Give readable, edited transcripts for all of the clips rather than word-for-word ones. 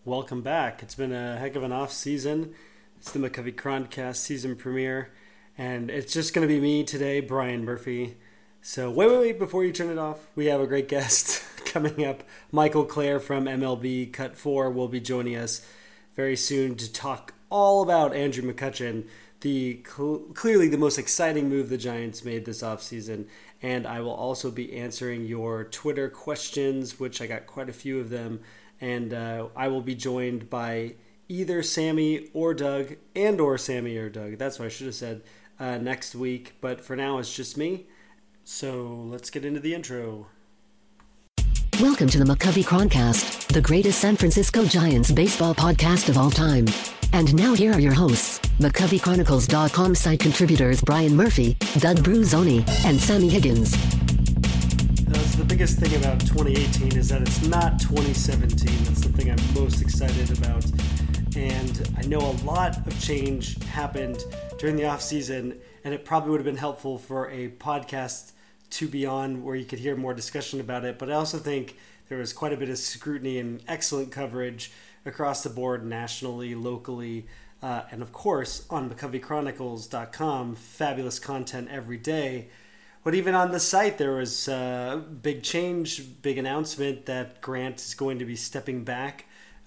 Welcome back. It's been a heck of an off season. It's the McCovey Chroncast season premiere, and it's just going to be me today, Brian Murphy. So wait, before you turn it off, we have a great guest coming up. Michael Clare from MLB Cut 4 will be joining us very soon to talk all about Andrew McCutchen, clearly the most exciting move the Giants made this offseason. And I will also be answering your Twitter questions, which I got quite a few of them. And I will be joined by either Sammy or Doug, or Sammy or Doug. That's what I should have said next week. But for now, it's just me. So let's get into the intro. Welcome to the McCovey Chroncast, the greatest San Francisco Giants baseball podcast of all time. And now here are your hosts, McCoveyChronicles.com site contributors Brian Murphy, Doug Bruzzoni, and Sammy Higgins. That's the biggest thing about 2018 is that it's not 2017. That's the thing I'm most excited about. And I know a lot of change happened during the offseason, and it probably would have been helpful for a podcast to be on where you could hear more discussion about it. But I also think there was quite a bit of scrutiny and excellent coverage across the board, nationally, locally, and of course on McCoveyChronicles.com. Fabulous content every day. But even on the site, there was big change, big announcement that Grant is going to be stepping back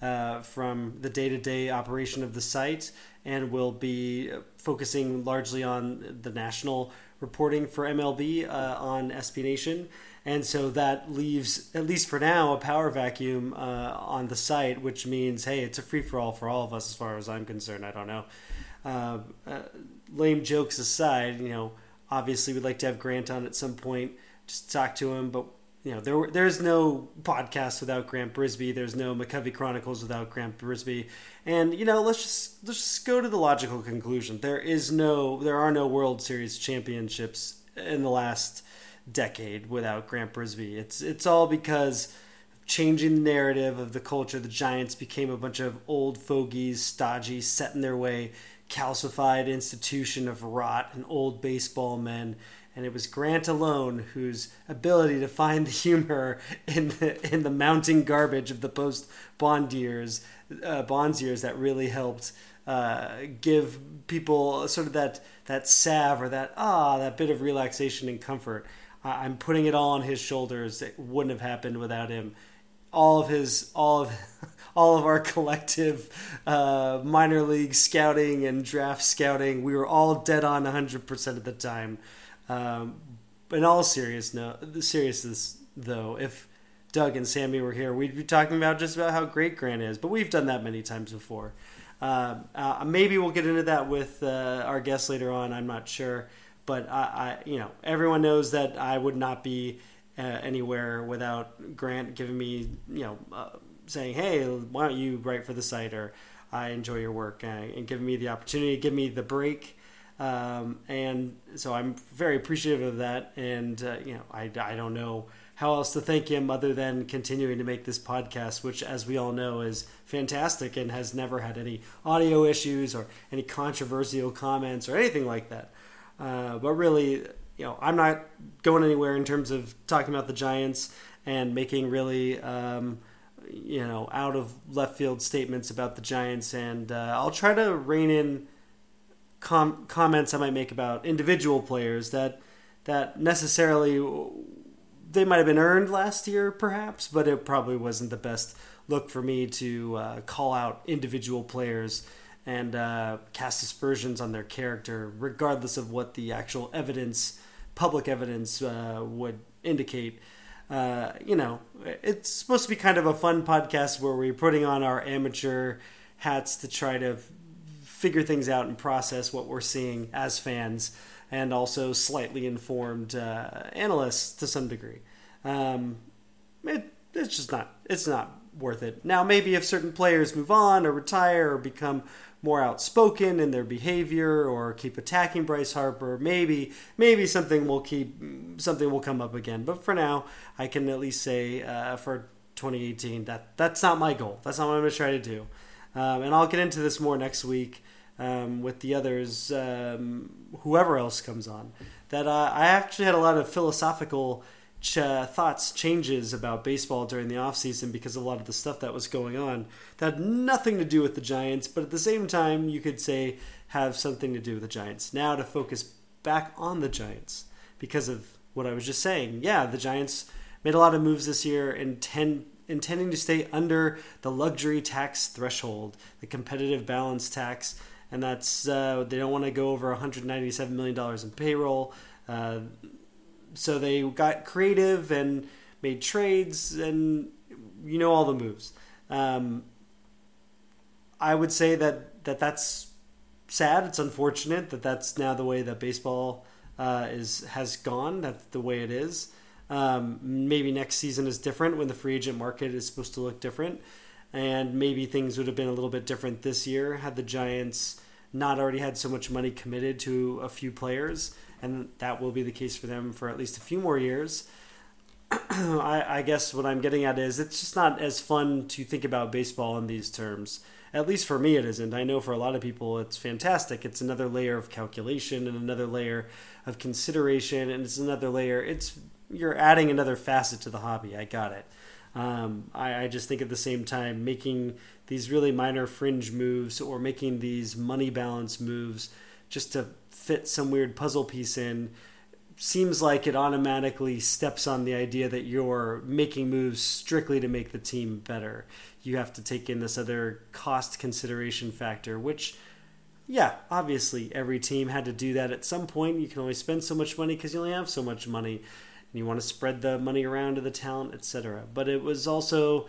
from the day-to-day operation of the site and will be focusing largely on the national reporting for MLB on SB Nation. And so that leaves, at least for now, a power vacuum on the site, which means, hey, it's a free-for-all for all of us as far as I'm concerned. I don't know. Lame jokes aside, obviously we'd like to have Grant on at some point, just talk to him, but there's no podcast without Grant Brisbee. There's no McCovey Chronicles without Grant Brisbee. And let's just go to the logical conclusion. There are no World Series championships in the last decade without Grant Brisbee. It's all because changing the narrative of the culture. The Giants became a bunch of old fogies, stodgy, set in their way, calcified institution of rot and old baseball men. And it was Grant alone whose ability to find the humor in the mounting garbage of the post-Bonds years that really helped give people sort of that salve or that bit of relaxation and comfort. I'm putting it all on his shoulders. It wouldn't have happened without him. All of our collective minor league scouting and draft scouting, we were all dead on 100% of the time. In all seriousness, though, if Doug and Sammy were here, we'd be talking about just about how great Grant is. But we've done that many times before. Maybe we'll get into that with our guest later on. I'm not sure, but everyone knows that I would not be anywhere without Grant giving me, saying, "Hey, why don't you write for the site?" Or "I enjoy your work," and giving me the opportunity, give me the break. And so I'm very appreciative of that. And, I don't know how else to thank him other than continuing to make this podcast, which, as we all know, is fantastic and has never had any audio issues or any controversial comments or anything like that. But really, I'm not going anywhere in terms of talking about the Giants and making really, out of left field statements about the Giants. And I'll try to rein in comments I might make about individual players that necessarily they might have been earned last year, perhaps, but it probably wasn't the best look for me to call out individual players and cast aspersions on their character, regardless of what the actual public evidence would indicate. It's supposed to be kind of a fun podcast where we're putting on our amateur hats to try to figure things out and process what we're seeing as fans, and also slightly informed analysts to some degree. It's not worth it. Now, maybe if certain players move on or retire or become more outspoken in their behavior or keep attacking Bryce Harper, maybe something will come up again. But for now, I can at least say for 2018 that's not my goal. That's not what I'm going to try to do. And I'll get into this more next week with the others, whoever else comes on. That I actually had a lot of philosophical changes about baseball during the offseason because of a lot of the stuff that was going on that had nothing to do with the Giants, but at the same time, you could say have something to do with the Giants. Now to focus back on the Giants because of what I was just saying. Yeah, the Giants made a lot of moves this year intending to stay under the luxury tax threshold, the competitive balance tax, and that's they don't want to go over $197 million in payroll. So they got creative and made trades, and all the moves. I would say that's sad. It's unfortunate that that's now the way that baseball has gone. That's the way it is. Maybe next season is different when the free agent market is supposed to look different, and maybe things would have been a little bit different this year had the Giants not already had so much money committed to a few players, and that will be the case for them for at least a few more years. I guess what I'm getting at is it's just not as fun to think about baseball in these terms. At least for me it isn't. I know for a lot of people it's fantastic. It's another layer of calculation and another layer of consideration, and it's another layer. You're adding another facet to the hobby. I got it. I just think at the same time, making these really minor fringe moves or making these money balance moves just to fit some weird puzzle piece in seems like it automatically steps on the idea that you're making moves strictly to make the team better. You have to take in this other cost consideration factor, which, yeah, obviously every team had to do that at some point. You can only spend so much money because you only have so much money. And you want to spread the money around to the talent, etc. But it was also,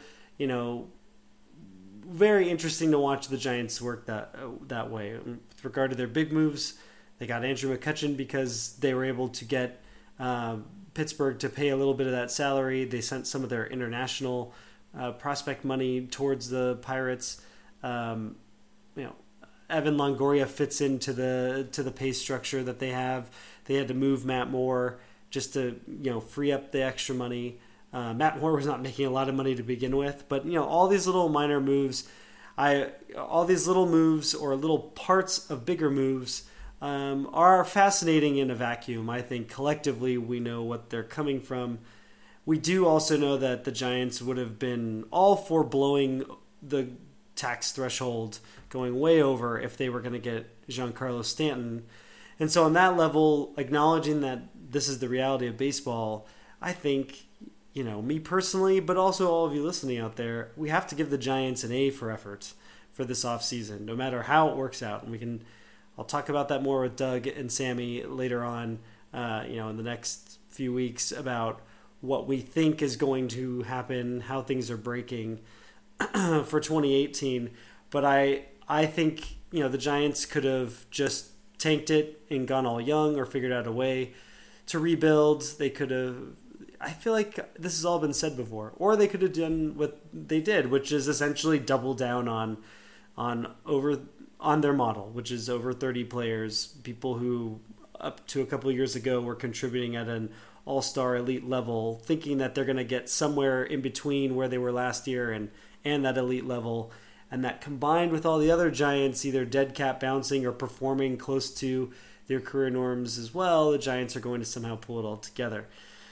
very interesting to watch the Giants work that way. With regard to their big moves, they got Andrew McCutchen because they were able to get Pittsburgh to pay a little bit of that salary. They sent some of their international prospect money towards the Pirates. Evan Longoria fits into the pay structure that they have. They had to move Matt Moore just to free up the extra money. Matt Moore was not making a lot of money to begin with, but all these little minor moves, all these little moves or little parts of bigger moves are fascinating in a vacuum. I think collectively we know what they're coming from. We do also know that the Giants would have been all for blowing the tax threshold, going way over if they were going to get Giancarlo Stanton. And so on that level, acknowledging that this is the reality of baseball, I think, me personally, but also all of you listening out there, we have to give the Giants an A for effort for this offseason, no matter how it works out. And I'll talk about that more with Doug and Sammy later on, in the next few weeks about what we think is going to happen, how things are breaking for 2018. But I think, the Giants could have just tanked it and gone all young or figured out a way to rebuild. They could have, I feel like this has all been said before, or they could have done what they did, which is essentially double down on their model, which is over 30 players, people who up to a couple of years ago were contributing at an all-star elite level, thinking that they're going to get somewhere in between where they were last year and that elite level. And that combined with all the other Giants either dead cat bouncing or performing close to their career norms as well, the Giants are going to somehow pull it all together.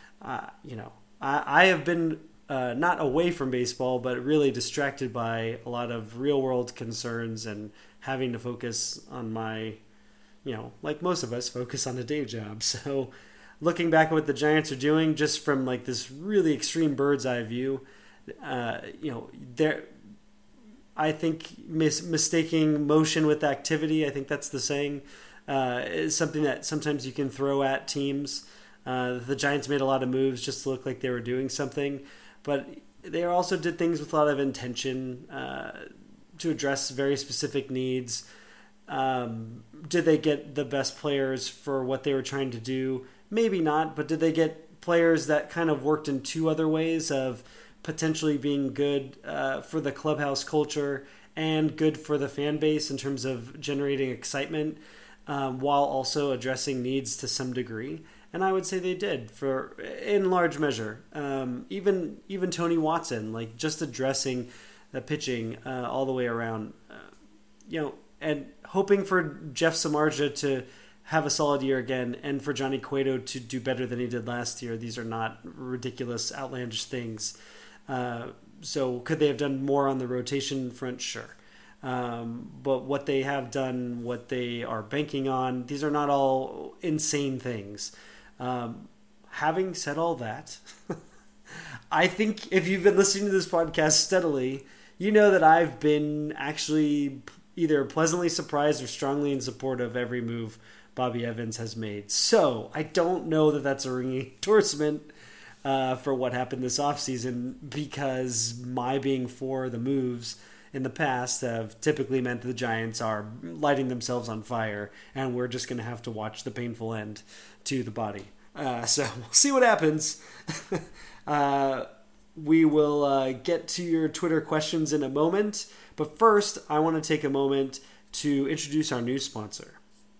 I have been not away from baseball, but really distracted by a lot of real-world concerns and having to focus on my, like most of us, focus on a day job. So looking back at what the Giants are doing just from like this really extreme bird's eye view, I think mistaking motion with activity, I think that's the saying, is something that sometimes you can throw at teams. The Giants made a lot of moves just to look like they were doing something, but they also did things with a lot of intention to address very specific needs. Did they get the best players for what they were trying to do? Maybe not, but did they get players that kind of worked in two other ways of potentially being good for the clubhouse culture and good for the fan base in terms of generating excitement while also addressing needs to some degree? And I would say they did in large measure. Even Tony Watson, like just addressing the pitching all the way around, and hoping for Jeff Samardzija to have a solid year again, and for Johnny Cueto to do better than he did last year. These are not ridiculous, outlandish things. So could they have done more on the rotation front? Sure. But what they have done, what they are banking on, these are not all insane things. Having said all that, I think if you've been listening to this podcast steadily, you know that I've been actually either pleasantly surprised or strongly in support of every move Bobby Evans has made. So I don't know that that's a ringing endorsement for what happened this offseason, because my being for the moves in the past have typically meant that the Giants are lighting themselves on fire, and we're just going to have to watch the painful end to the body. So we'll see what happens. We will get to your Twitter questions in a moment, but first I want to take a moment to introduce our new sponsor.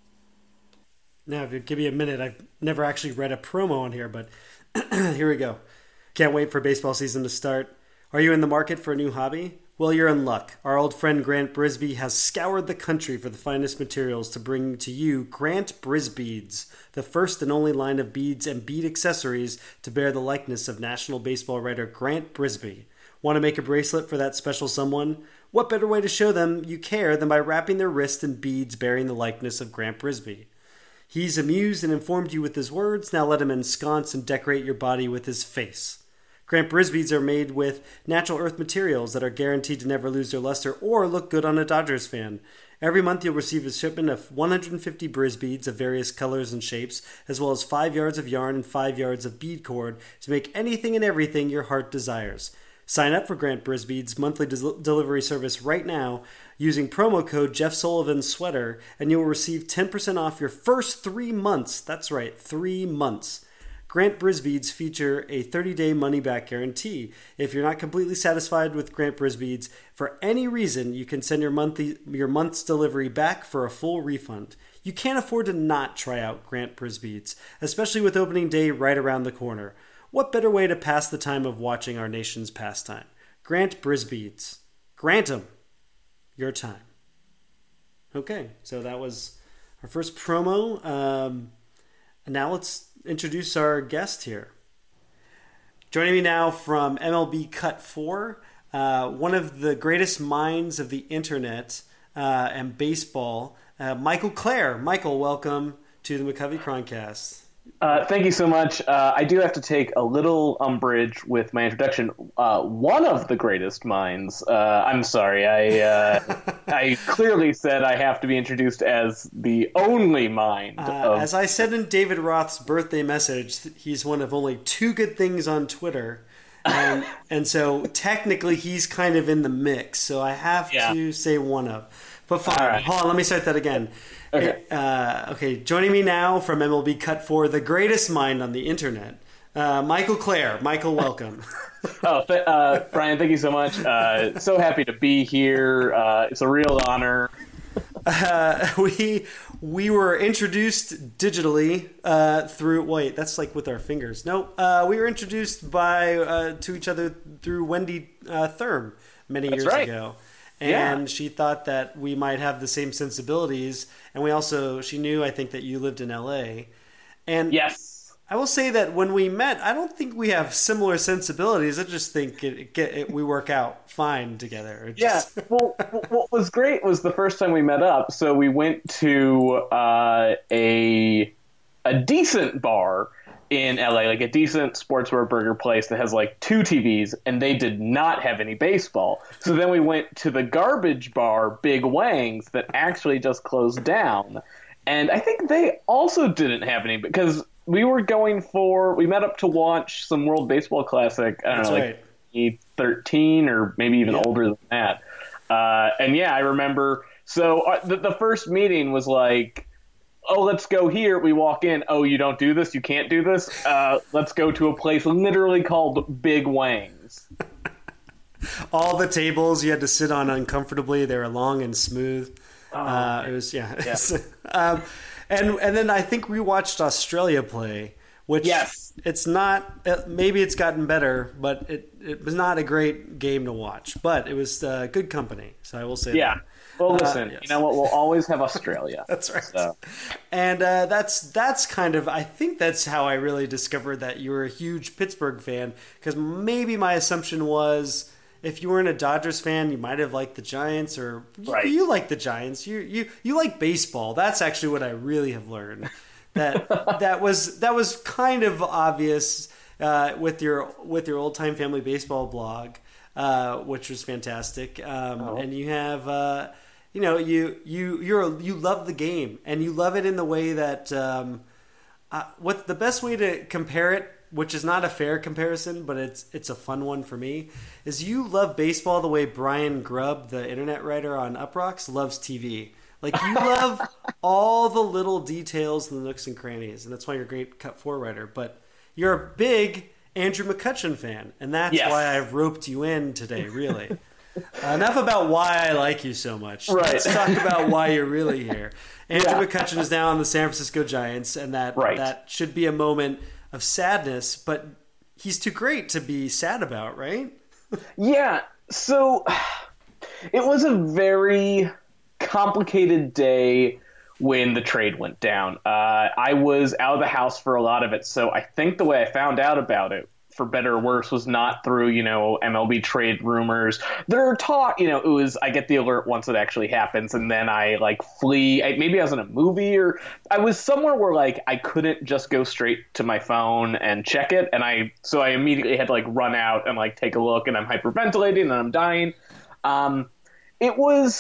Now, if you give me a minute, I've never actually read a promo on here, but here we go. Can't wait for baseball season to start. Are you in the market for a new hobby? Well, you're in luck. Our old friend Grant Brisbee has scoured the country for the finest materials to bring to you Grant Brisbeads, the first and only line of beads and bead accessories to bear the likeness of National Baseball writer Grant Brisbee. Want to make a bracelet for that special someone? What better way to show them you care than by wrapping their wrist in beads bearing the likeness of Grant Brisbee? He's amused and informed you with his words. Now let him ensconce and decorate your body with his face. Grant Brisbeads are made with natural earth materials that are guaranteed to never lose their luster or look good on a Dodgers fan. Every month you'll receive a shipment of 150 Brisbeads of various colors and shapes, as well as 5 yards of yarn and 5 yards of bead cord to make anything and everything your heart desires. Sign up for Grant Brisbeads' monthly delivery service right now using promo code Jeff Sullivan Sweater, and you will receive 10% off your first 3 months. That's right, 3 months. Grant Brisbeads feature a 30-day money-back guarantee. If you're not completely satisfied with Grant Brisbeads, for any reason, you can send your month's delivery back for a full refund. You can't afford to not try out Grant Brisbeads, especially with opening day right around the corner. What better way to pass the time of watching our nation's pastime? Grant Brisbeads. Grant 'em your time. Okay, so that was our first promo. And now let's introduce our guest here. Joining me now from MLB Cut 4, one of the greatest minds of the internet and baseball, Michael Clare. Michael, welcome to the McCovey Chroncast. Thank you so much. I do have to take a little umbrage with my introduction. One of the greatest minds. I'm sorry. I clearly said I have to be introduced as the only mind. As I said in David Roth's birthday message, he's one of only 2 good things on Twitter. And so technically he's kind of in the mix. So I have to say one of. But fine. Right. Hold on, let me start that again. Okay. Joining me now from MLB Cut 4, the greatest mind on the internet, Michael Clare. Michael, welcome. Brian, thank you so much. So happy to be here. It's a real honor. We were introduced digitally through. Wait, that's like with our fingers. No, we were introduced to each other through Wendy Thurm many years ago. And she thought that we might have the same sensibilities. And she knew, I think, that you lived in LA. And yes, I will say that when we met, I don't think we have similar sensibilities. I just think we work out fine together. Well, what was great was the first time we met up. So we went to a decent bar in LA, like a decent sportswear burger place that has like 2 TVs, and they did not have any baseball. So then we went to the garbage bar, Big Wang's, that actually just closed down. And I think they also didn't have any, because we met up to watch some World Baseball Classic, I don't know, like 13 or maybe even older than that. I remember, so the first meeting was like, oh, let's go here. We walk in. Oh, you don't do this? You can't do this? Let's go to a place literally called Big Wang's. All the tables you had to sit on uncomfortably. They were long and smooth. It was, and then I think we watched Australia play which Yes. it's not. Maybe it's gotten better, but it was not a great game to watch. But it was good company, so I will say Yeah. that. Well, listen, yes. you know what? We'll always have Australia. That's right. So. And that's kind of, I think that's how I really discovered that you were a huge Pittsburgh fan, because maybe my assumption was if you weren't a Dodgers fan, you might have liked the Giants, or Right. you like the Giants. You like baseball. That's actually what I really have learned. That was kind of obvious with your Old Time Family Baseball blog, which was fantastic. And you have. You love the game, and you love it in the way that what's the best way to compare it, which is not a fair comparison, but it's a fun one for me, is you love baseball the way Brian Grubb, the internet writer on Uprocks, loves TV. Like, you love all the little details and the nooks and crannies, and that's why you're a great Cut 4 writer. But you're a big Andrew McCutchen fan, and that's why I've roped you in today, really. Enough about why I like you so much. Right. Let's talk about why you're really here. Andrew McCutchen is now on the San Francisco Giants, and that should be a moment of sadness, but he's too great to be sad about, right? Yeah, so it was a very complicated day when the trade went down. I was out of the house for a lot of it, so I think the way I found out about it, for better or worse, was not through, MLB trade rumors. There are talk, it was, I get the alert once it actually happens, and then I flee. Maybe I was in a movie, or I was somewhere where I couldn't just go straight to my phone and check it, and so I immediately had to run out and take a look, and I'm hyperventilating and I'm dying. It was,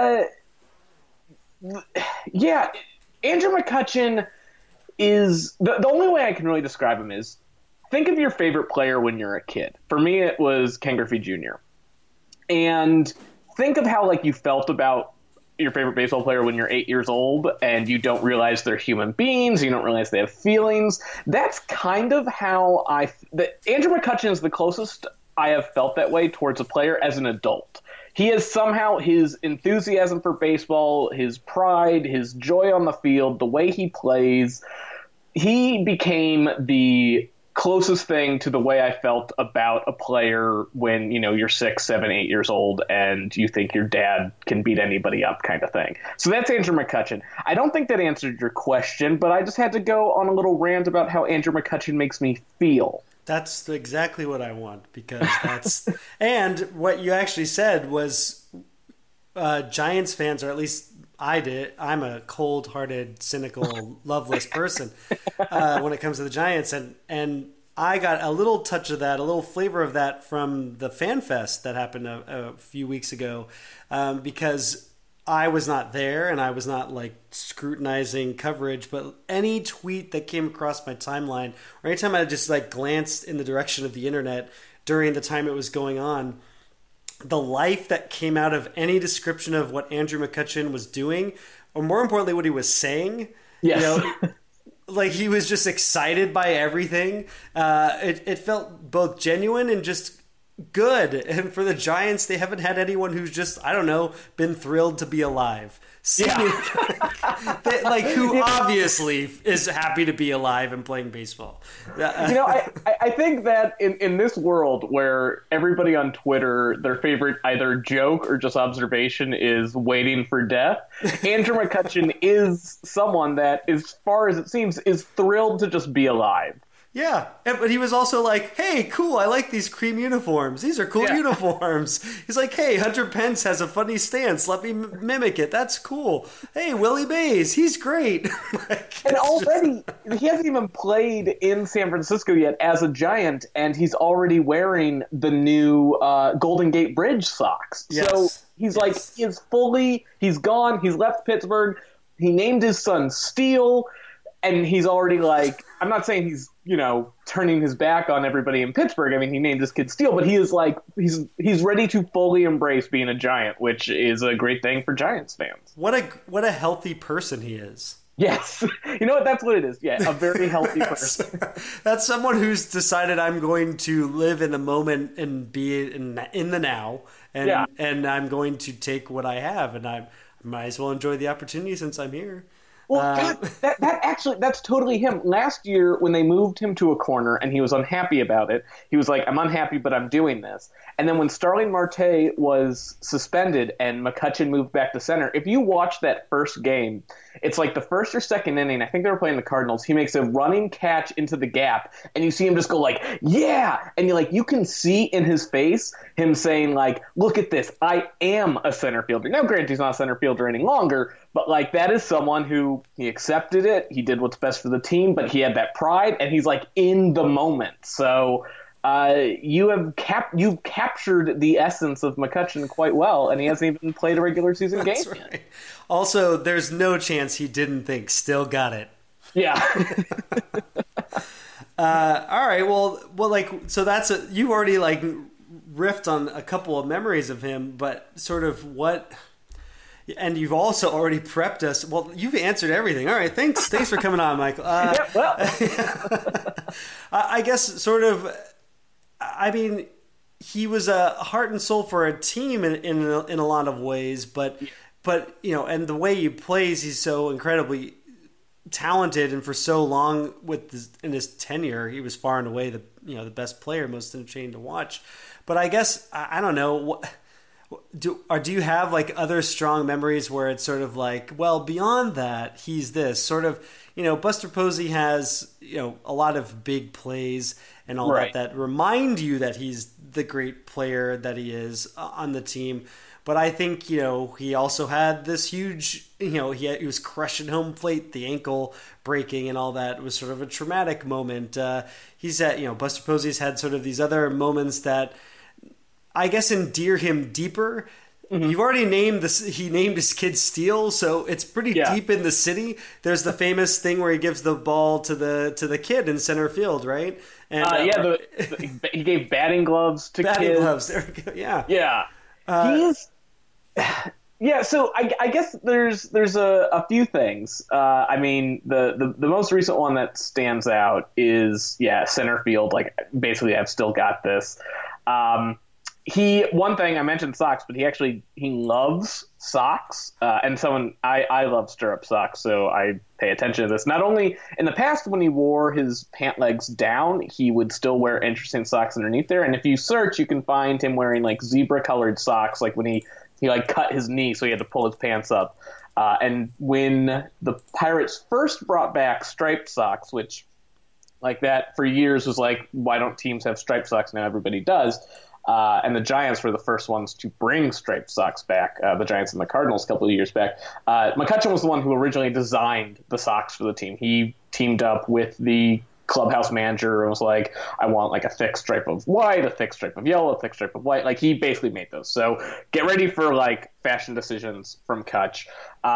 Andrew McCutchen is the only way I can really describe him is, think of your favorite player when you're a kid. For me, it was Ken Griffey Jr. And think of how you felt about your favorite baseball player when you're 8 years old and you don't realize they're human beings, you don't realize they have feelings. That's kind of how Andrew McCutchen is the closest I have felt that way towards a player as an adult. He has somehow his enthusiasm for baseball, his pride, his joy on the field, the way he plays. He became the closest thing to the way I felt about a player when, you're 6, 7, 8 years old and you think your dad can beat anybody up kind of thing. So that's Andrew McCutchen. I don't think that answered your question, but I just had to go on a little rant about how Andrew McCutchen makes me feel. That's exactly what I want, because that's and what you actually said was Giants fans, or at least I did. I'm a cold-hearted, cynical, loveless person when it comes to the Giants, and I got a little touch of that, a little flavor of that from the Fan Fest that happened a few weeks ago, because I was not there and I was not scrutinizing coverage, but any tweet that came across my timeline, or anytime I just glanced in the direction of the internet during the time it was going on, the life that came out of any description of what Andrew McCutchen was doing, or more importantly, what he was saying. Yes. He was just excited by everything. It felt both genuine and just good. And for the Giants, they haven't had anyone who's just, I don't know, been thrilled to be alive. Who obviously is happy to be alive and playing baseball. I think that in this world where everybody on Twitter, their favorite either joke or just observation is waiting for death, Andrew McCutchen is someone that, as far as it seems, is thrilled to just be alive. Yeah, but he was also hey, cool, I like these cream uniforms. These are cool uniforms. He's hey, Hunter Pence has a funny stance. Let me mimic it. That's cool. Hey, Willie Mays, he's great. And already, he hasn't even played in San Francisco yet as a Giant, and he's already wearing the new Golden Gate Bridge socks. Yes. So he's he's gone, he's left Pittsburgh, he named his son Steele, and he's already I'm not saying he's, turning his back on everybody in Pittsburgh. I mean, he named his kid Steele, but he is he's ready to fully embrace being a Giant, which is a great thing for Giants fans. What a healthy person he is. Yes. You know what? That's what it is. Yeah, a very healthy person. That's someone who's decided, I'm going to live in the moment and be in the now, and I'm going to take what I have, and I might as well enjoy the opportunity since I'm here. Well, God, that's totally him. Last year, when they moved him to a corner and he was unhappy about it, he was like, I'm unhappy, but I'm doing this. And then when Starling Marte was suspended and McCutchen moved back to center, if you watch that first game, it's like the first or second inning, I think they were playing the Cardinals, he makes a running catch into the gap, and you see him just go like, yeah! And you can see in his face him saying like, look at this, I am a center fielder. Now, granted, he's not a center fielder any longer, but like that is someone who he accepted it, he did what's best for the team, but he had that pride, and he's like in the moment. So you've captured the essence of McCutchen quite well, and he hasn't even played a regular season game yet. Also, there's no chance he didn't think, still got it. Yeah. All right. Well, so you've already riffed on a couple of memories of him, but sort of what. And you've also already prepped us. Well, you've answered everything. All right, thanks for coming on, Michael. Yeah, well, I guess sort of. I mean, he was a heart and soul for a team in a lot of ways, but and the way he plays, he's so incredibly talented, and for so long in his tenure, he was far and away the best player, most entertaining to watch. But I guess I don't know. Do you have other strong memories where it's sort of like, well, beyond that, he's this sort of, Buster Posey has, a lot of big plays and all right. that remind you that he's the great player that he is on the team. But I think, he also had this huge, he was crushing home plate, the ankle breaking and all that. It was sort of a traumatic moment. He's had, Buster Posey's had sort of these other moments that I guess endear him deeper. Mm-hmm. You've already he named his kid Steele, so it's pretty deep in the city. There's the famous thing where he gives the ball to the kid in center field, right? And he gave batting gloves to kids. Batting gloves, there we go. Yeah. So I guess there's a few things. I mean, the most recent one that stands out is center field. Like, basically, I've still got this. One thing I mentioned socks, but he loves socks, and I love stirrup socks, so I pay attention to this. Not only in the past when he wore his pant legs down, he would still wear interesting socks underneath there, and if you search, you can find him wearing zebra colored socks, like when he cut his knee, so he had to pull his pants up. And when the Pirates first brought back striped socks, which that for years was why don't teams have striped socks? Now everybody does. And the Giants were the first ones to bring striped socks back, the Giants and the Cardinals a couple of years back. McCutchen was the one who originally designed the socks for the team. He teamed up with the clubhouse manager and was like, I want a thick stripe of white, a thick stripe of yellow, a thick stripe of white. He basically made those. So get ready for fashion decisions from Kutch.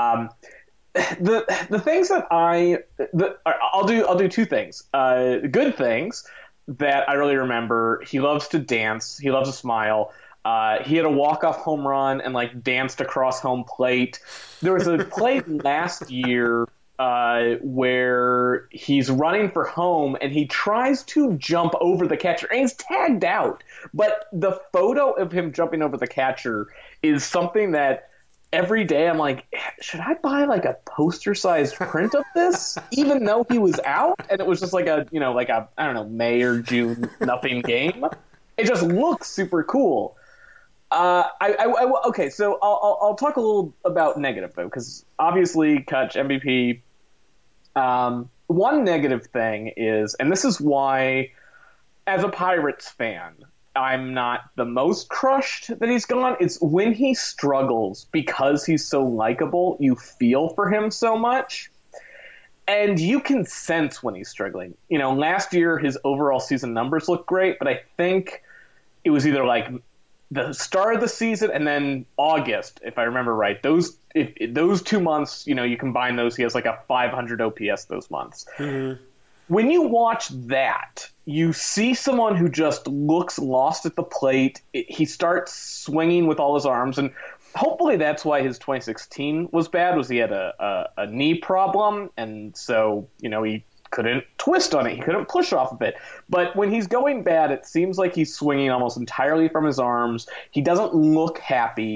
The things that I'll do two things. Good things that I really remember. He loves to dance. He loves to smile. He had a walk-off home run and danced across home plate. There was a play last year where he's running for home and he tries to jump over the catcher and he's tagged out. But the photo of him jumping over the catcher is something that every day I'm like, should I buy a poster-sized print of this, even though he was out? And it was just I don't know, May or June nothing game. It just looks super cool. Okay, so I'll talk a little about negative though, because obviously Kutch MVP. One negative thing is, and this is why, as a Pirates fan, I'm not the most crushed that he's gone. It's when he struggles, because he's so likable, you feel for him so much. And you can sense when he's struggling. Last year his overall season numbers looked great, but I think it was either the start of the season and then August, if I remember right. Those 2 months, you combine those, he has a 500 OPS those months. Mm-hmm. When you watch that, you see someone who just looks lost at the plate. He starts swinging with all his arms, and hopefully that's why his 2016 was bad, was he had a knee problem, and so, he couldn't twist on it. He couldn't push off of it. But when he's going bad, it seems like he's swinging almost entirely from his arms. He doesn't look happy.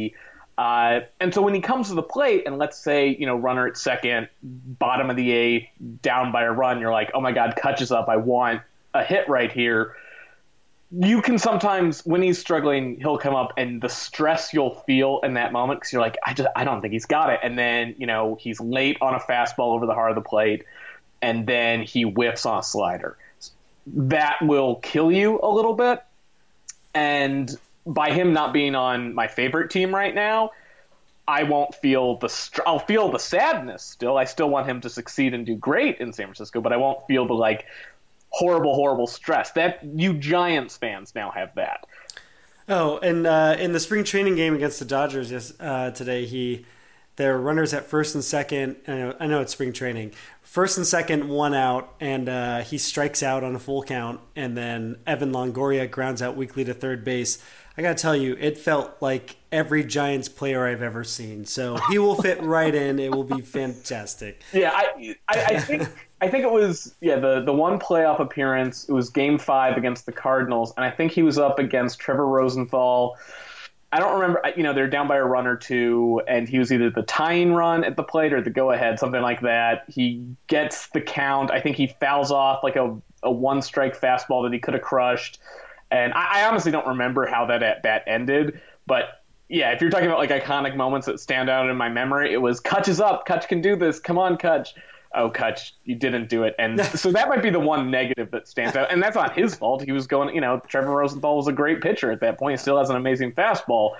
And so when he comes to the plate and let's say, runner at second, bottom of the eighth, down by a run, you're like, oh my God, Kutch is up. I want a hit right here. You can sometimes, when he's struggling, he'll come up and the stress you'll feel in that moment because you're like, I don't think he's got it. And then, he's late on a fastball over the heart of the plate and then he whiffs on a slider. That will kill you a little bit. And by him not being on my favorite team right now, I won't feel I'll feel the sadness still. I still want him to succeed and do great in San Francisco, but I won't feel the horrible stress that you Giants fans now have that. Oh, and in the spring training game against the Dodgers today, there were runners at first and second. I know it's spring training. First and second, one out, and he strikes out on a full count, and then Evan Longoria grounds out weakly to third base. I got to tell you, it felt like every Giants player I've ever seen. So he will fit right in. It will be fantastic. Yeah, I think it was the one playoff appearance. It was Game 5 against the Cardinals, and I think he was up against Trevor Rosenthal. I don't remember. They're down by a run or two, and he was either the tying run at the plate or the go-ahead, something like that. He gets the count. I think he fouls off a one-strike fastball that he could have crushed. And I honestly don't remember how that ended. But, yeah, if you're talking about, iconic moments that stand out in my memory, it was, Kutch is up. Kutch can do this. Come on, Kutch. Oh, Kutch, you didn't do it. And so that might be the one negative that stands out. And that's not his fault. He was going, Trevor Rosenthal was a great pitcher at that point. He still has an amazing fastball.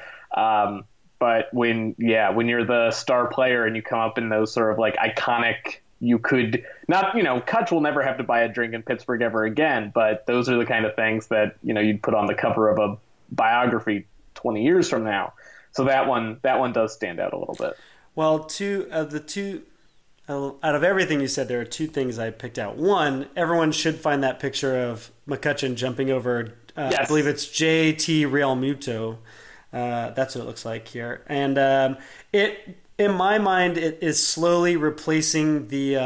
But when you're the star player and you come up in those sort of iconic, you could not, Kutch will never have to buy a drink in Pittsburgh ever again. But those are the kind of things that, you'd put on the cover of a biography 20 years from now. So that one does stand out a little bit. Well, out of everything you said, there are two things I picked out. One, everyone should find that picture of McCutchen jumping over, yes. I believe it's JT Realmuto. That's what it looks like here. And in my mind, it is slowly replacing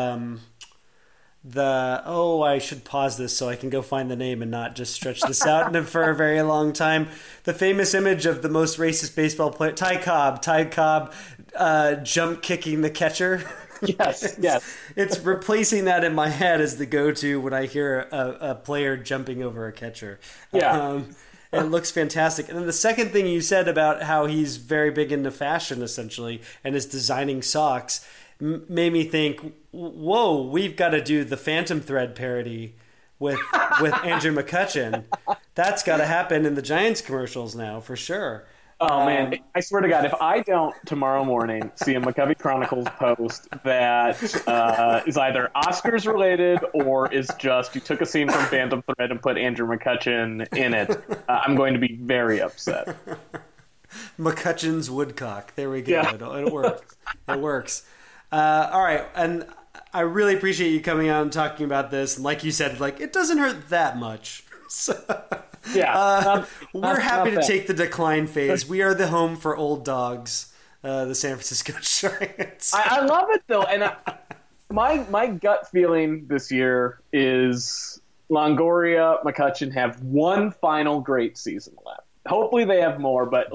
I should pause this so I can go find the name and not just stretch this out for a very long time. The famous image of the most racist baseball player, Ty Cobb, jump kicking the catcher. Yes. It's replacing that in my head as the go-to when I hear a player jumping over a catcher. Yeah. It looks fantastic. And then the second thing you said about how he's very big into fashion, essentially, and is designing socks, made me think, whoa, we've got to do the Phantom Thread parody with Andrew McCutchen. That's got to happen in the Giants commercials now, for sure. Oh, man. I swear to God, if I don't tomorrow morning see a McCovey Chronicles post that is either Oscars related or is just you took a scene from Phantom Thread and put Andrew McCutchen in it, I'm going to be very upset. McCutchen's Woodcock. There we go. Yeah. It works. It works. All right. And I really appreciate you coming out and talking about this. And like you said, it doesn't hurt that much. So, yeah. We're happy to take the decline phase. We are the home for old dogs, the San Francisco Giants. I love it, though. And my gut feeling this year is Longoria, McCutchen have one final great season left. Hopefully they have more, but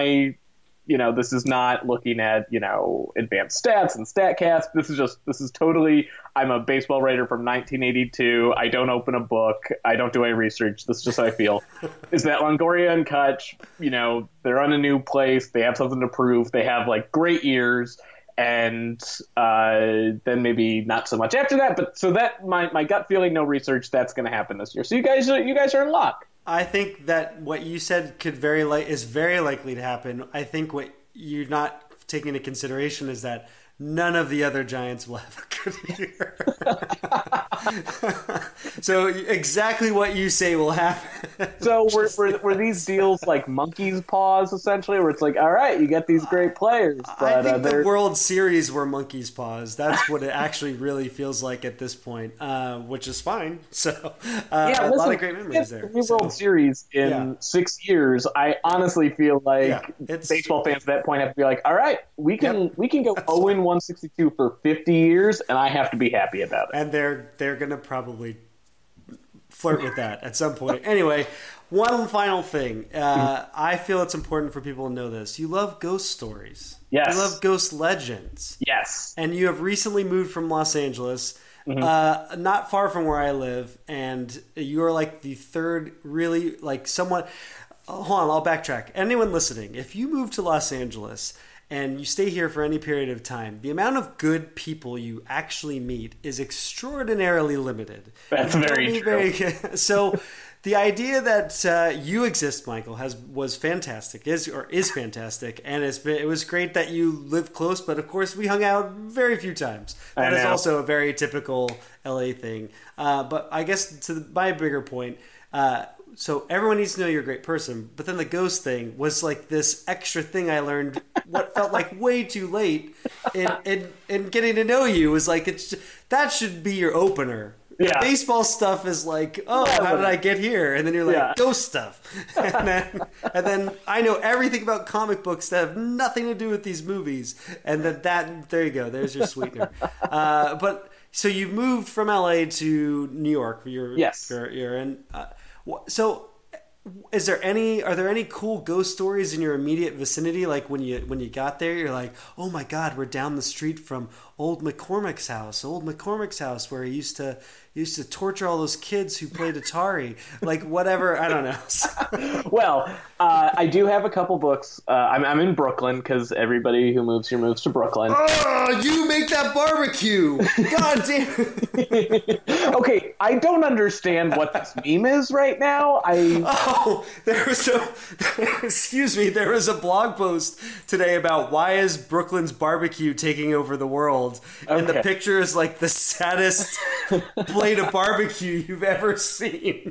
this is not looking at, advanced stats and StatCast. This is totally, I'm a baseball writer from 1982. I don't open a book. I don't do any research. This is just how I feel. Is that Longoria and Kutch, they're on a new place. They have something to prove. They have great years. And then maybe not so much after that. But so that my gut feeling, no research, that's going to happen this year. So you guys are in luck. I think that what you said is very likely to happen. I think what you're not taking into consideration is that none of the other Giants will have a good year. So exactly what you say will happen. So were these deals like monkey's paws, essentially, where it's all right, you get these great players. But, I think the World Series were monkey's paws. That's what it actually really feels like at this point, which is fine. So a lot of great memories there. The World Series in 6 years, I honestly feel like baseball fans at that point have to be all right, we can go 0-162 for 50 years, and I have to be happy about it. And they're going to probably flirt with that at some point. Anyway, one final thing. I feel it's important for people to know this. You love ghost stories. Yes. You love ghost legends. Yes. And you have recently moved from Los Angeles, not far from where I live, and you're like the third really, like somewhat... Hold on, I'll backtrack. Anyone listening, if you move to Los Angeles and you stay here for any period of time, the amount of good people you actually meet is extraordinarily limited. That's very true. So the idea that you exist, Michael, was fantastic, is fantastic, and it was great that you live close, but of course we hung out very few times. That is also a very typical LA thing. But I guess to my bigger point, so everyone needs to know you're a great person, but then the ghost thing was like this extra thing I learned what felt like way too late in getting to know you. Was like, that should be your opener. Yeah. The baseball stuff is like, how did I get here? And then you're like, ghost stuff. and then I know everything about comic books that have nothing to do with these movies. And that there you go. There's your sweetener. But so you've moved from LA to New York. Yes. You're in... So, are there any cool ghost stories in your immediate vicinity? Like when you got there, you're like, oh my God, we're down the street from Old McCormick's house where he used to torture all those kids who played Atari, like whatever. I don't know. Well, I do have a couple books. I'm in Brooklyn because everybody who moves here moves to Brooklyn. Oh, you make that barbecue! God damn. Okay, I don't understand what this meme is right now. There was a blog post today about why is Brooklyn's barbecue taking over the world. And the picture is like the saddest plate of barbecue you've ever seen.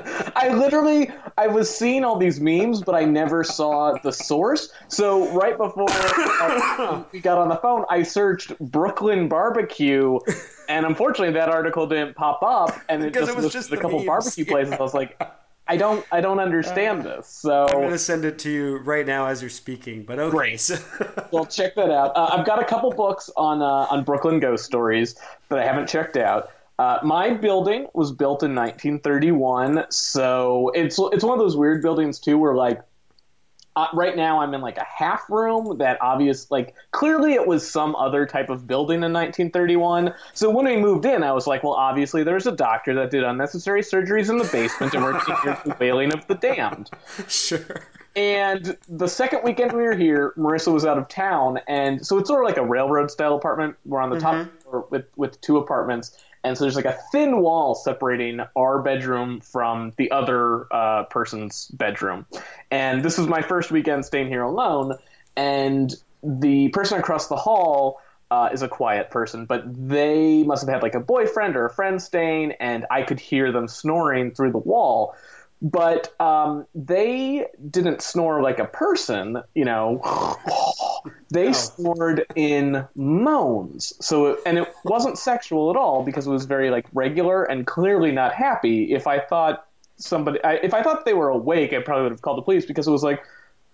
I was seeing all these memes, but I never saw the source. So right before we got on the phone, I searched Brooklyn barbecue, and unfortunately that article didn't pop up, and it was just a couple memes. Barbecue places. I was like, I don't understand this. So I'm going to send it to you right now as you're speaking. But okay. Great. Well, check that out. I've got a couple books on Brooklyn ghost stories that I haven't checked out. My building was built in 1931, so it's one of those weird buildings too, where like right now I'm in like a half room that clearly it was some other type of building in 1931. So when we moved in, I was like, well, obviously there's a doctor that did unnecessary surgeries in the basement and we're taking the wailing of the damned. Sure. And the second weekend we were here, Marissa was out of town, and so it's sort of like a railroad style apartment. We're on the top floor with two apartments. And so there's like a thin wall separating our bedroom from the other person's bedroom. And this was my first weekend staying here alone. And the person across the hall is a quiet person, but they must have had like a boyfriend or a friend staying, and I could hear them snoring through the wall. But they didn't snore like a person, you know. They snored in moans. And it wasn't sexual at all because it was very like regular and clearly not happy. If I thought they were awake, I probably would have called the police because it was like,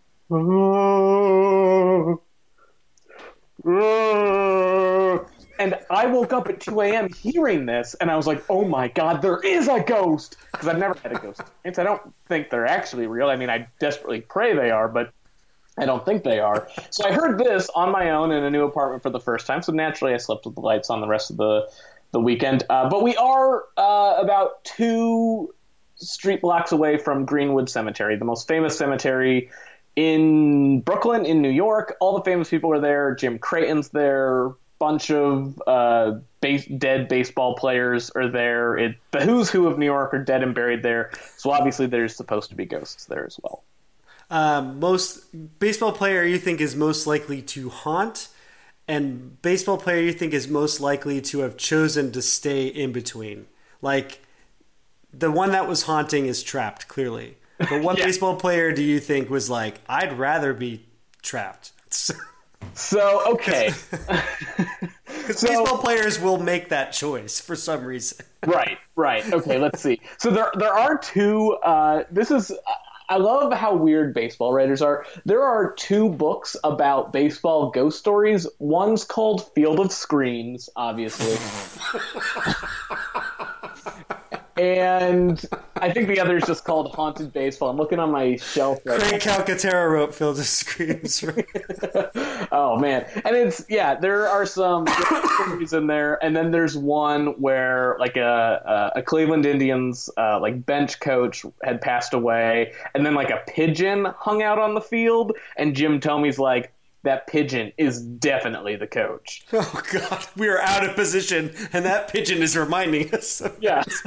and I woke up at 2 a.m. hearing this, and I was like, oh my God, there is a ghost! Because I've never had a ghost experience. I don't think they're actually real. I mean, I desperately pray they are, but I don't think they are. So I heard this on my own in a new apartment for the first time, so naturally I slept with the lights on the rest of the weekend. But we are about 2 street blocks away from Greenwood Cemetery, the most famous cemetery in Brooklyn, in New York. All the famous people are there. Jim Creighton's there. Bunch of dead baseball players are there. The who's who of New York are dead and buried there. So obviously there's supposed to be ghosts there as well. Most baseball player you think is most likely to haunt, and baseball player you think is most likely to have chosen to stay in between. Like the one that was haunting is trapped, clearly. But what baseball player do you think was like, I'd rather be trapped? So, okay. Because baseball players will make that choice for some reason. Right. Okay, let's see. So there are 2, I love how weird baseball writers are. There are 2 books about baseball ghost stories. One's called Field of Screams, obviously. And I think the other is just called Haunted Baseball. I'm looking on my shelf right Craig Calcaterra wrote Phil just screams. Oh man, and there are some stories in there, and then there's one where like a Cleveland Indians like bench coach had passed away, and then like a pigeon hung out on the field, and Jim Thomey's like, that pigeon is definitely the coach. Oh God, we are out of position, and that pigeon is reminding us. Yes.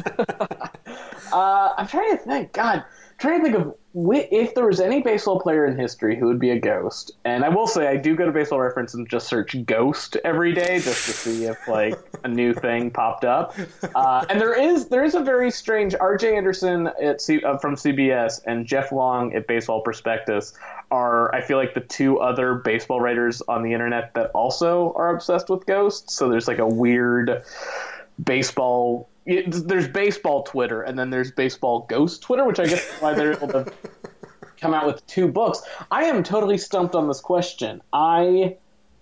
I'm trying to think. God, trying to think of if there was any baseball player in history who would be a ghost. And I will say, I do go to Baseball Reference and just search "ghost" every day just to see if like a new thing popped up. And there is a very strange R.J. Anderson from CBS and Jeff Long at Baseball Prospectus are, I feel like, the two other baseball writers on the internet that also are obsessed with ghosts. So there's like a weird baseball. There's baseball Twitter, and then there's baseball ghost Twitter, which I guess is why they're able to come out with two books. I am totally stumped on this question. The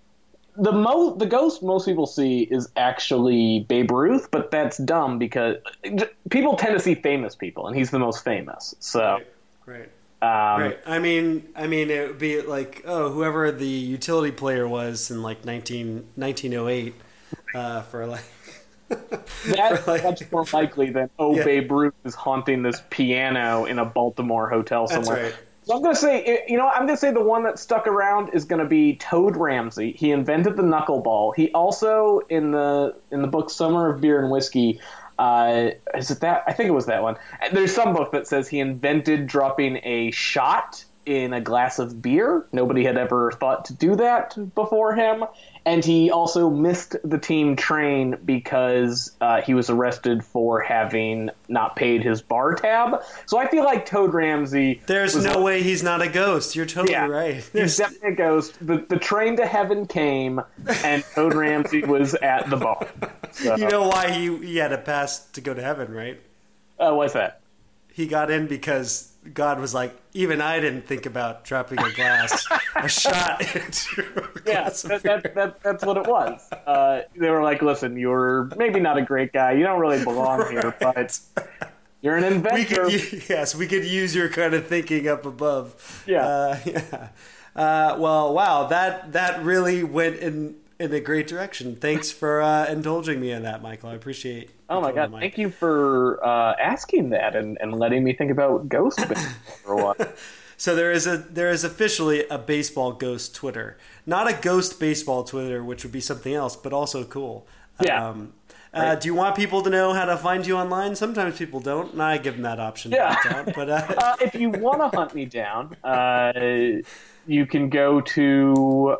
ghost most people see is actually Babe Ruth, but that's dumb because people tend to see famous people, and he's the most famous. So, right. Right. I mean, it would be like, whoever the utility player was in like 1908 for like. That's more likely than Babe Ruth is haunting this piano in a Baltimore hotel somewhere. That's right. So I'm going to say, the one that stuck around is going to be Toad Ramsey. He invented the knuckleball. He also, in the book Summer of Beer and Whiskey, is it that? I think it was that one. There's some book that says he invented dropping a shot in a glass of beer. Nobody had ever thought to do that before him. And he also missed the team train because he was arrested for having not paid his bar tab. So I feel like Toad Ramsey... There's no way he's not a ghost. You're totally right. He's definitely a ghost. The train to heaven came, and Toad Ramsey was at the bar. So. You know why he had a pass to go to heaven, right? What's that? He got in because God was like, even I didn't think about dropping a shot into a glass of beer. That's what it was. They were like, listen, you're maybe not a great guy. You don't really belong here, but you're an inventor. We could use your kind of thinking up above. Yeah. Well, wow, that really went in a great direction. Thanks for indulging me in that, Michael. I appreciate. Oh my God! Thank you for asking that and letting me think about ghost for a while. So there is officially a baseball ghost Twitter, not a ghost baseball Twitter, which would be something else, but also cool. Yeah. Right. Do you want people to know how to find you online? Sometimes people don't, and I give them that option. Yeah. But if you want to hunt me down, you can go to.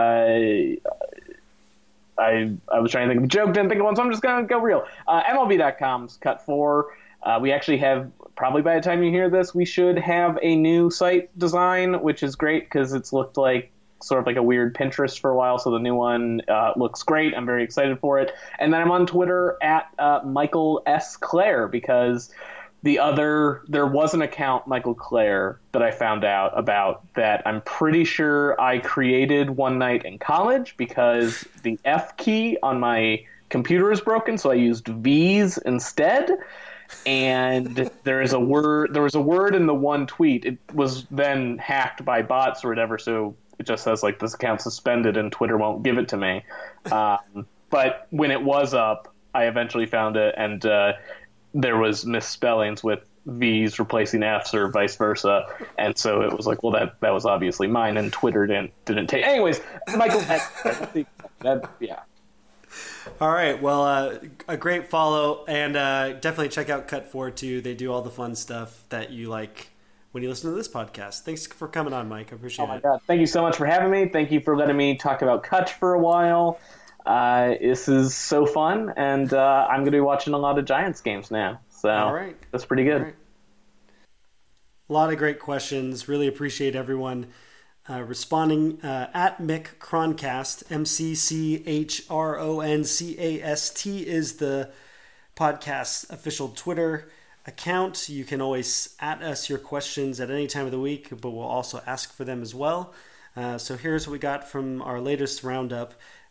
I was trying to think of a joke, didn't think of one, so I'm just going to go real. MLB.com's Cut 4. We actually have, probably by the time you hear this, we should have a new site design, which is great because it's looked like sort of like a weird Pinterest for a while, so the new one looks great. I'm very excited for it. And then I'm on Twitter at Michael S. Clare because there was an account, Michael Clare, that I found out about that I'm pretty sure I created one night in college because the F key on my computer is broken, so I used V's instead. And there was a word in the one tweet. It was then hacked by bots or whatever, so it just says like this account suspended and Twitter won't give it to me. But when it was up, I eventually found it, and there was misspellings with V's replacing F's or vice versa, and so it was like, well, that was obviously mine, and Twitter didn't take. Anyways, Michael, yeah. All right, well, a great follow, and definitely check out Cut 4 too. They do all the fun stuff that you like when you listen to this podcast. Thanks for coming on, Mike. I appreciate it. Oh my God, thank you so much for having me. Thank you for letting me talk about Cut for a while. This is so fun, and I'm going to be watching a lot of Giants games now. So all right. That's pretty good. Right. A lot of great questions. Really appreciate everyone responding. At Mick Croncast, MCCHRONCAST is the podcast's official Twitter account. You can always at us your questions at any time of the week, but we'll also ask for them as well. So here's what we got from our latest roundup.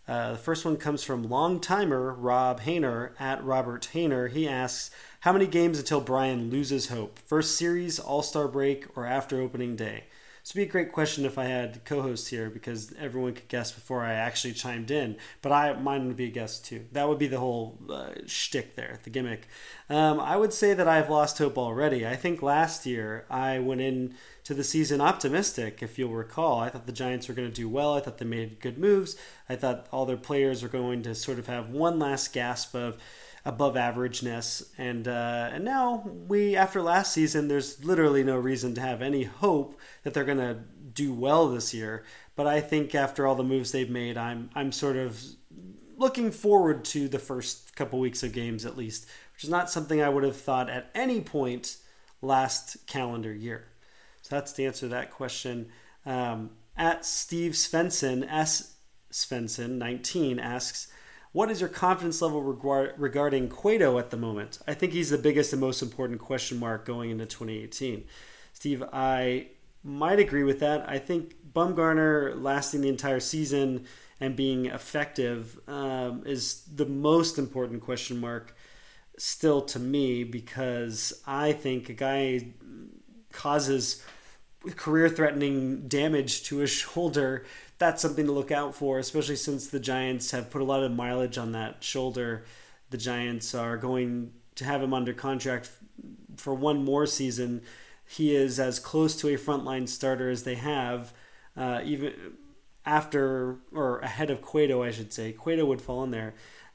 The first one comes from long-timer Rob Hayner at Robert Hayner. He asks, how many games until Brian loses hope? First series, All-Star break, or after opening day? This would be a great question if I had co-hosts here, because everyone could guess before I actually chimed in. But mine would be a guess too. That would be the whole shtick there, the gimmick. I would say that I've lost hope already. I think last year I went in to the season optimistic, if you'll recall. I thought the Giants were going to do well. I thought they made good moves. I thought all their players were going to sort of have one last gasp of above averageness. And now after last season, there's literally no reason to have any hope that they're going to do well this year. But I think after all the moves they've made, I'm sort of looking forward to the first couple weeks of games at least, which is not something I would have thought at any point last calendar year. So that's the answer to that question. At Steve Svensson, S. Svensson 19 asks, what is your confidence level regarding Cueto at the moment? I think he's the biggest and most important question mark going into 2018. Steve, I might agree with that. I think Bumgarner lasting the entire season and being effective is the most important question mark still to me, because I think a guy causes career-threatening damage to his shoulder. That's something to look out for, especially since the Giants have put a lot of mileage on that shoulder. The Giants are going to have him under contract for one more season. He is as close to a frontline starter as they have, even after or ahead of Cueto, I should say. Cueto would fall in there.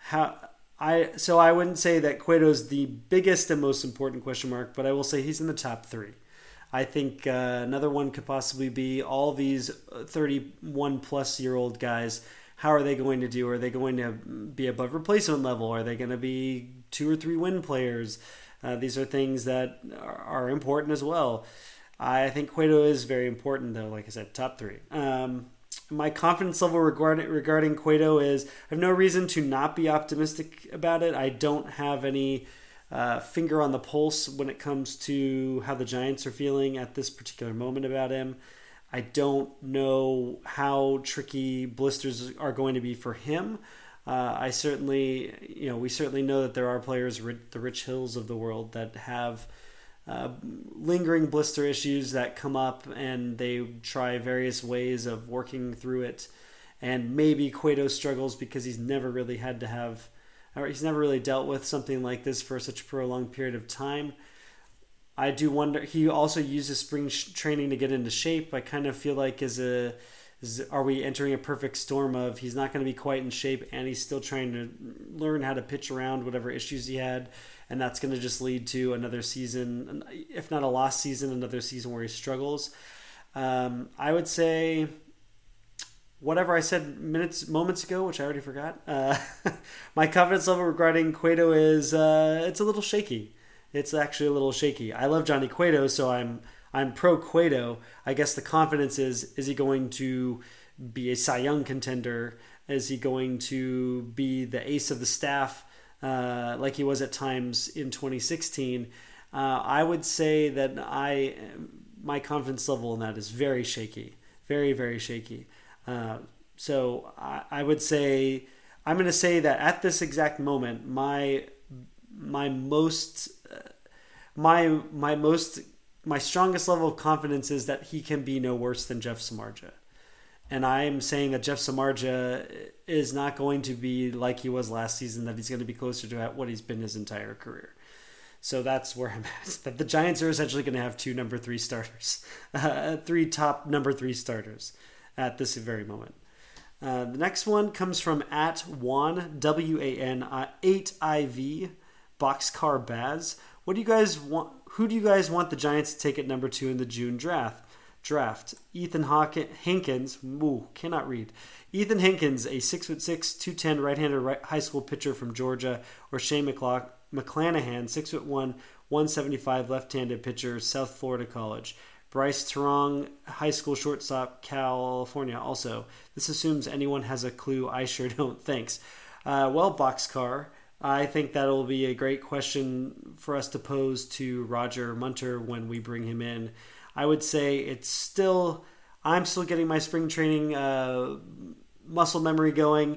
So I wouldn't say that Cueto is the biggest and most important question mark, but I will say he's in the top three. I think another one could possibly be all these 31-plus-year-old guys. How are they going to do? Are they going to be above replacement level? Are they going to be 2 or 3 win players? These are things that are important as well. I think Cueto is very important, though. Like I said, top 3. My confidence level regarding Cueto is I have no reason to not be optimistic about it. I don't have any finger on the pulse when it comes to how the Giants are feeling at this particular moment about him. I don't know how tricky blisters are going to be for him. We certainly know that there are players, the Rich Hills of the world, that have lingering blister issues that come up, and they try various ways of working through it. And maybe Cueto struggles because he's never really dealt with something like this for such a prolonged period of time. I do wonder, he also uses spring training to get into shape. I kind of feel like are we entering a perfect storm of he's not going to be quite in shape and he's still trying to learn how to pitch around whatever issues he had, and that's going to just lead to another season, if not a lost season, another season where he struggles. I would say whatever I said moments ago, which I already forgot. My confidence level regarding Cueto is it's a little shaky. It's actually a little shaky. I love Johnny Cueto, so I'm pro Cueto. I guess the confidence is he going to be a Cy Young contender? Is he going to be the ace of the staff like he was at times in 2016? I would say that my confidence level in that is very shaky. Very, very shaky. So I would say, I'm going to say that at this exact moment, my strongest level of confidence is that he can be no worse than Jeff Samardzija. And I'm saying that Jeff Samardzija is not going to be like he was last season, that he's going to be closer to what he's been his entire career. So that's where I'm at. That the Giants are essentially going to have 2 number 3 starters, 3 top number 3 starters at this very moment. The next one comes from at Juan, WAN 8IV, Boxcar Baz. What do you guys want? Who do you guys want the Giants to take at number 2 in the June draft? Ethan Hankins, cannot read. Ethan Hankins, a 6'6", 210 right-handed high school pitcher from Georgia, or Shane McClanahan, 6'1", 175 left-handed pitcher, South Florida College. Bryce Terong, high school shortstop, California. Also, this assumes anyone has a clue. I sure don't. Thanks. Well, Boxcar, I think that'll be a great question for us to pose to Roger Munter when we bring him in. I would say I'm still getting my spring training muscle memory going.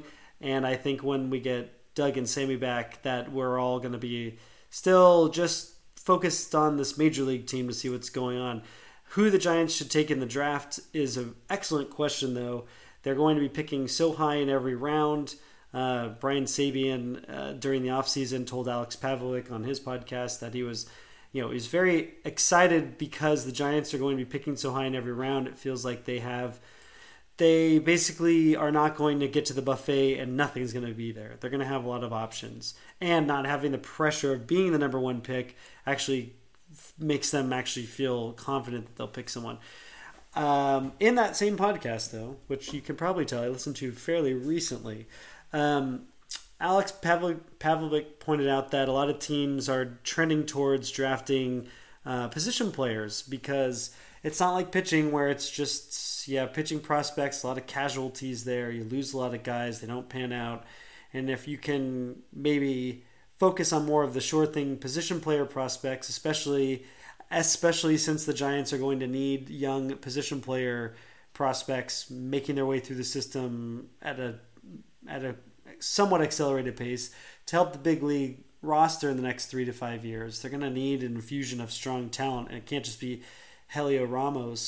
And I think when we get Doug and Sammy back, that we're all going to be still just focused on this major league team to see what's going on. Who the Giants should take in the draft is an excellent question, though. They're going to be picking so high in every round. Brian Sabian, during the offseason, told Alex Pavlovic on his podcast that he was very excited because the Giants are going to be picking so high in every round. It feels like they basically are not going to get to the buffet and nothing's going to be there. They're going to have a lot of options. And not having the pressure of being the number one pick actually makes them actually feel confident that they'll pick someone. In that same podcast, though, which you can probably tell I listened to fairly recently, Alex Pavlovic pointed out that a lot of teams are trending towards drafting position players because it's not like pitching where it's just, pitching prospects, a lot of casualties there. You lose a lot of guys. They don't pan out. And if you can maybe focus on more of the sure thing position player prospects, especially since the Giants are going to need young position player prospects making their way through the system at a somewhat accelerated pace to help the big league roster in the next 3 to 5 years. They're going to need an infusion of strong talent, and it can't just be Elliot Ramos.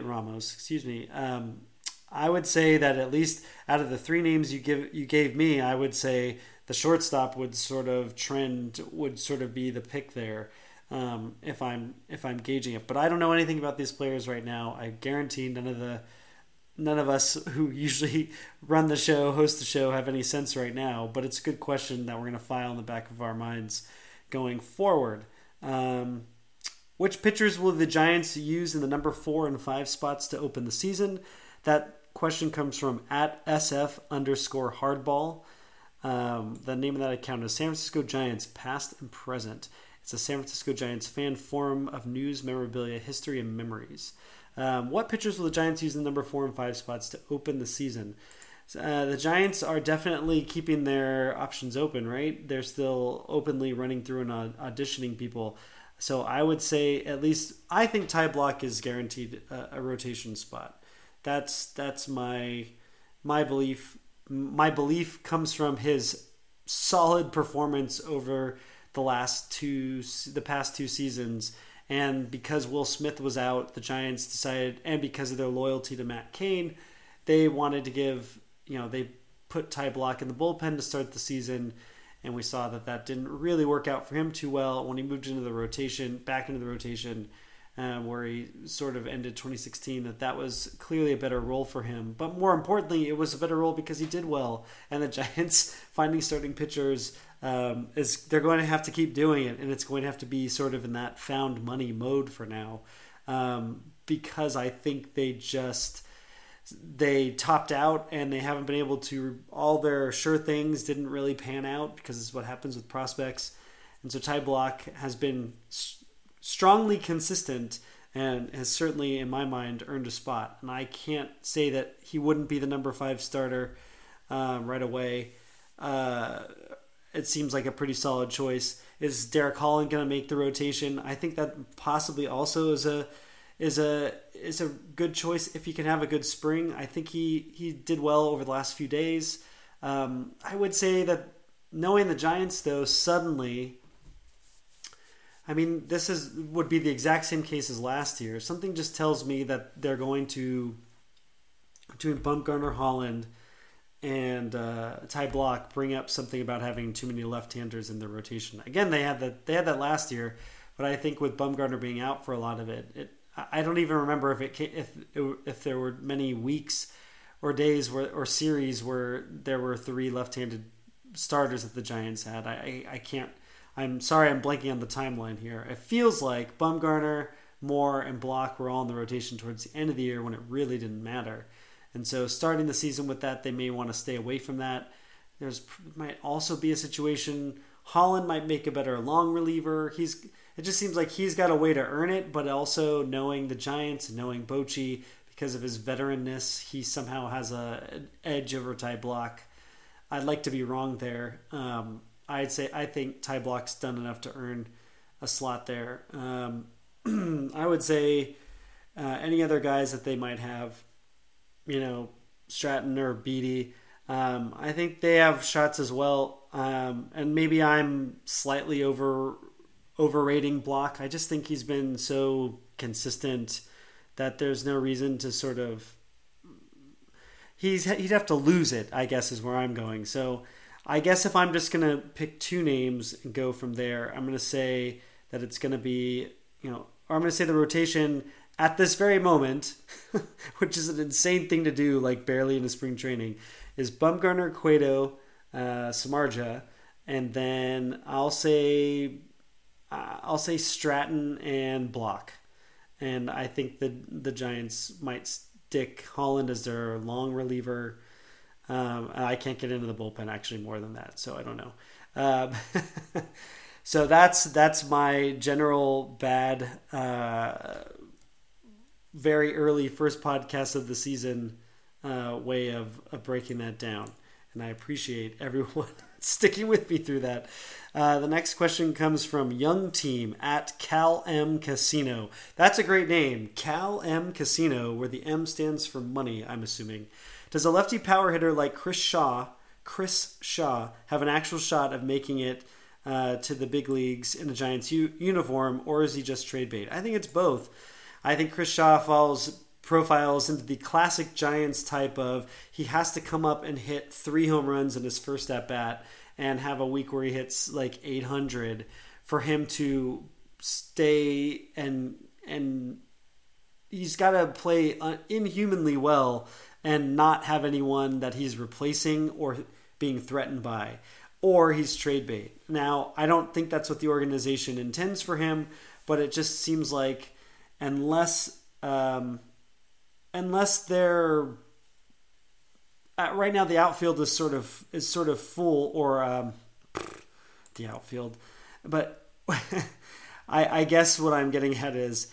I would say that at least out of the 3 names you gave me, I would say the shortstop would sort of be the pick there, if I'm gauging it. But I don't know anything about these players right now. I guarantee none of us who usually run the show, host the show, have any sense right now. But it's a good question that we're going to file in the back of our minds going forward. Which pitchers will the Giants use in the number 4 and 5 spots to open the season? That question comes from @SF_hardball. The name of that account is San Francisco Giants, past and present. It's a San Francisco Giants fan forum of news, memorabilia, history, and memories. What pitchers will the Giants use in the number 4 and 5 spots to open the season? The Giants are definitely keeping their options open, right? They're still openly running through and auditioning people. So I would say I think Ty Blach is guaranteed a rotation spot. That's my belief. My belief comes from his solid performance over the past 2 seasons. And because Will Smith was out, the Giants decided, and because of their loyalty to Matt Cain, they wanted to they put Ty Blach in the bullpen to start the season. And we saw that didn't really work out for him too well when he moved into the rotation, where he sort of ended 2016, that was clearly a better role for him. But more importantly, it was a better role because he did well. And the Giants finding starting pitchers, they're going to have to keep doing it. And it's going to have to be sort of in that found money mode for now. Because I think they topped out and they haven't been able to, all their sure things didn't really pan out because it's what happens with prospects. And so Ty Blach has been strongly consistent and has certainly, in my mind, earned a spot. And I can't say that he wouldn't be the number 5 starter right away. It seems like a pretty solid choice. Is Derek Holland going to make the rotation? I think that possibly also is a good choice if he can have a good spring. I think he did well over the last few days. I would say that knowing the Giants, though, suddenly, this would be the exact same case as last year. Something just tells me that they're going to, between Bumgarner, Holland, and Ty Blach, bring up something about having too many left-handers in their rotation. Again, they had that last year, but I think with Bumgarner being out for a lot of it, I don't even remember if there were many weeks or days or series where there were 3 left-handed starters that the Giants had. I can't. I'm sorry, I'm blanking on the timeline here. It feels like Bumgarner, Moore, and Blach were all in the rotation towards the end of the year when it really didn't matter. And so starting the season with that, they may want to stay away from that. Might also be a situation, Holland might make a better long reliever. It just seems like he's got a way to earn it, but also knowing the Giants and knowing Bochy, because of his veteranness, he somehow has an edge over Ty Blach. I'd like to be wrong there. I think Ty Blach's done enough to earn a slot there. I would say any other guys that they might have, Stratton or Beatty, I think they have shots as well, and maybe I'm slightly overrating Block. I just think he's been so consistent that there's no reason to sort of he'd have to lose it, I guess, is where I'm going. So I guess if I'm just going to pick two names and go from there, I'm going to say that it's going to be, or I'm going to say the rotation at this very moment, which is an insane thing to do, like barely in a spring training, is Bumgarner, Cueto, Samardzija, and then I'll say Stratton and Block. And I think the Giants might stick Holland as their long reliever. I can't get into the bullpen actually more than that, so I don't know. So that's my general bad, very early first podcast of the season way of breaking that down. And I appreciate everyone sticking with me through that. The next question comes from Young Team at Cal M Casino. That's a great name, Cal M Casino, where the M stands for money, I'm assuming. Does a lefty power hitter like Chris Shaw have an actual shot of making it to the big leagues in a Giants uniform, or is he just trade bait? I think it's both. I think Chris Shaw profiles into the classic Giants type of he has to come up and hit 3 home runs in his first at bat and have a week where he hits like 800 for him to stay, and he's got to play inhumanly well and not have anyone that he's replacing or being threatened by, or he's trade bait. Now, I don't think that's what the organization intends for him, but it just seems like unless they're right now the outfield is sort of full, or the outfield, but I guess what I'm getting at is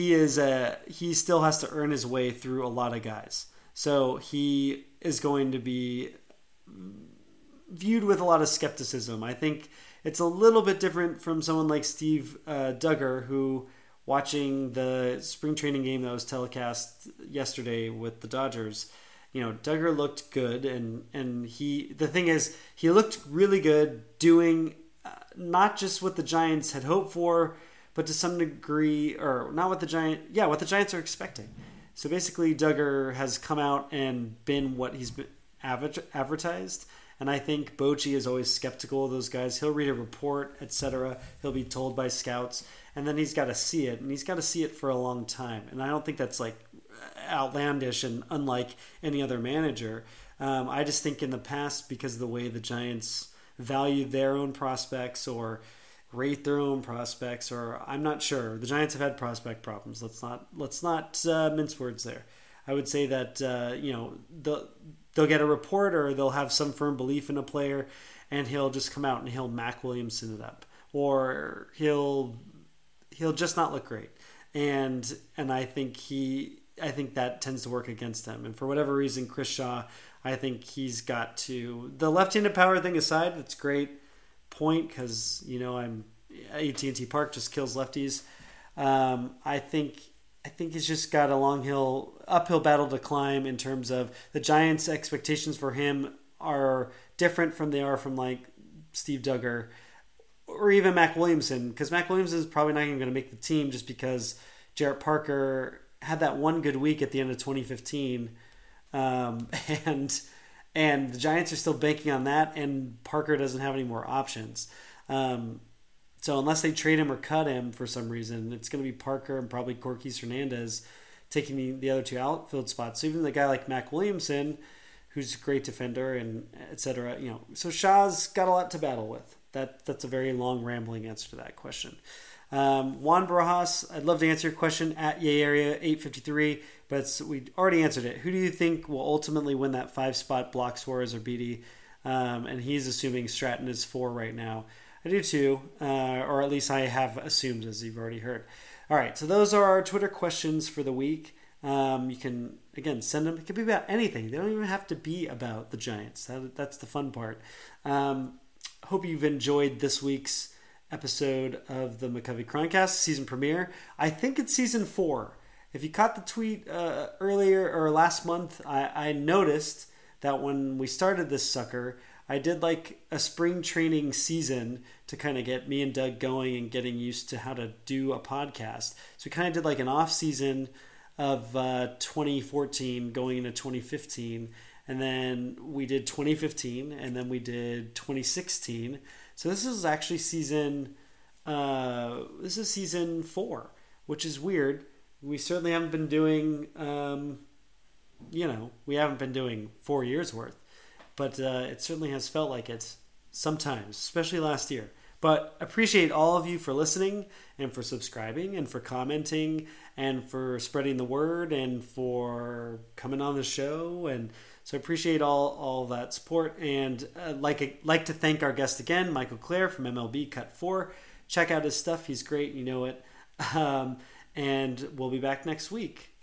he still has to earn his way through a lot of guys. So he is going to be viewed with a lot of skepticism. I think it's a little bit different from someone like Steve Duggar, who, watching the spring training game that was telecast yesterday with the Dodgers, Duggar looked good, and the thing is, he looked really good doing not just what the Giants had hoped for, but to some degree, or not what the Giants are expecting. So basically, Duggar has come out and been what he's been advertised. And I think Bochy is always skeptical of those guys. He'll read a report, etc. He'll be told by scouts, and then he's got to see it. And he's got to see it for a long time. And I don't think that's like outlandish and unlike any other manager. I just think in the past, because of the way the Giants valued their own prospects or rate their own prospects, or I'm not sure. The Giants have had prospect problems. Let's not mince words there. I would say that they'll get a report, or they'll have some firm belief in a player, and he'll just come out and he'll Mac Williamson it up, or he'll just not look great. And I think that tends to work against him. And for whatever reason, Chris Shaw, I think he's got to, the left-handed power thing aside, that's great point, because I'm AT&T Park just kills lefties. I think he's just got a uphill battle to climb in terms of the Giants' expectations for him are different from they are from like Steve Duggar or even Mac Williamson, because Mac Williamson is probably not even going to make the team just because Jarrett Parker had that one good week at the end of 2015, and the Giants are still banking on that, and Parker doesn't have any more options. So unless they trade him or cut him for some reason, it's going to be Parker and probably Corquis Hernandez taking the other two outfield spots. So even the guy like Mac Williamson, who's a great defender and et cetera, so Shaw's got a lot to battle with. That's a very long, rambling answer to that question. Juan Barajas, I'd love to answer your question at Yay Area 853, but we already answered it. Who do you think will ultimately win that 5-spot, block Suarez or Beatty? And he's assuming Stratton is 4 right now. I do too, or at least I have assumed, as you've already heard. All right, so those are our Twitter questions for the week. You can, again, send them. It could be about anything. They don't even have to be about the Giants. That's the fun part. Hope you've enjoyed this week's episode of the McCovey Chroncast season premiere. I think it's season 4. If you caught the tweet earlier or last month, I noticed that when we started this sucker, I did like a spring training season to kind of get me and Doug going and getting used to how to do a podcast. So we kind of did like an off season of 2014 going into 2015. And then we did 2015 and then we did 2016. So this is actually season 4, which is weird. We certainly haven't been doing, we haven't been doing 4 years worth, but it certainly has felt like it sometimes, especially last year. But appreciate all of you for listening and for subscribing and for commenting and for spreading the word and for coming on the show. And so appreciate all that support. And like to thank our guest again, Michael Clare from MLB Cut 4. Check out his stuff. He's great. You know it. And we'll be back next week.